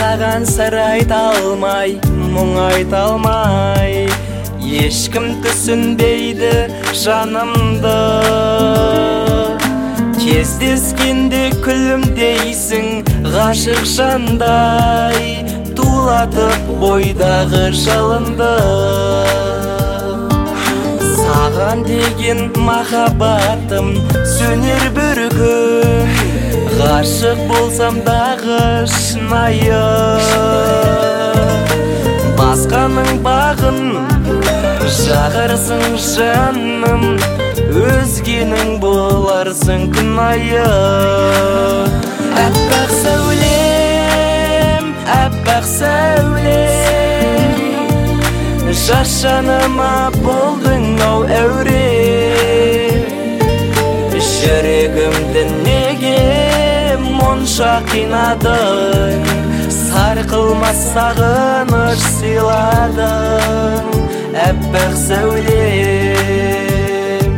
саған сыр айта алмай, мұң айта алмай, ешкім түсінбейді жанымды. Кездескенде күлімдейсің ғашық жандай, тулатып бойдағы жалынды. Саған деген махаббатым сөнер бір күн, ғашық болсам дағы шынайы. Басқаның бағын жағарсың жаным, өзгенің боларсың күнайы. Әппақ сәулем, әппақ сәулем, жас жаныма болдың ау әуре. Жүрегімді неге мұнша қинадың, сарқылмас сағыныш сыйладың, әппақ сәулем.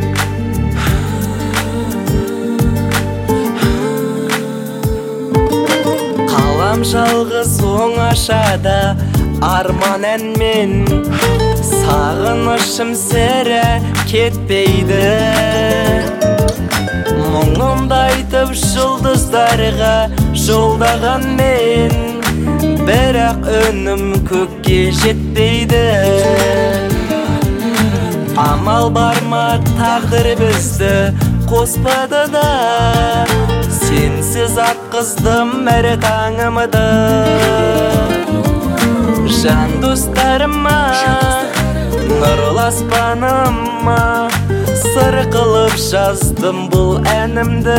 Қалам жалғыз оңашада арман әнмен, сағынышым сірә кетпейді. Мұңымды айтып жұлдыздарға жолдаған мен, бірақ үнім көкке жетпейді. Амал бар ма тағдыр бізді қоспады да, сенсіз атқыздым әр таңымды. Жан достарыма, нұрлы аспаныма, сыр қылып жаздым бұл әнімді.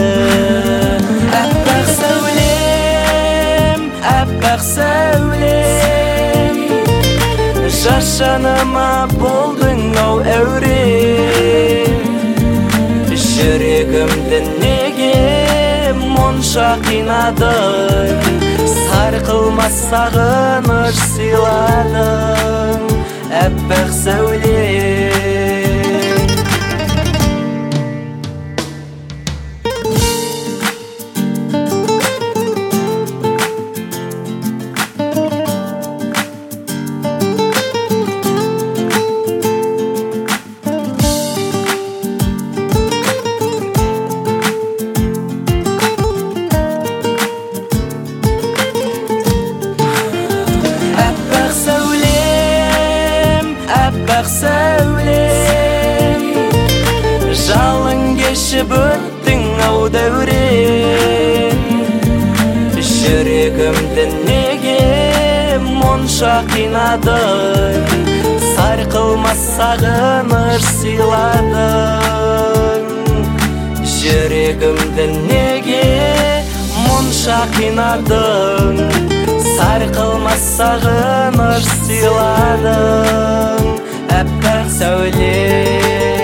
Әппақ сәулем, әппақ сәулем, жас жаныма болдың ау әуре. Жүрегімді неге мұнша қинадың, сарқылмас сағыныш сыйладың, әппақ сәулем. Әппақ сәулем, жалын кешіп өттің ау дәурен. Жүрегімді неге мұнша қинадың, сарқылмас сағыныш сыйладың. Жүрегімді неге мұнша қинадың, сарқылмас сағыныш сыйладың, әппақ сәулем.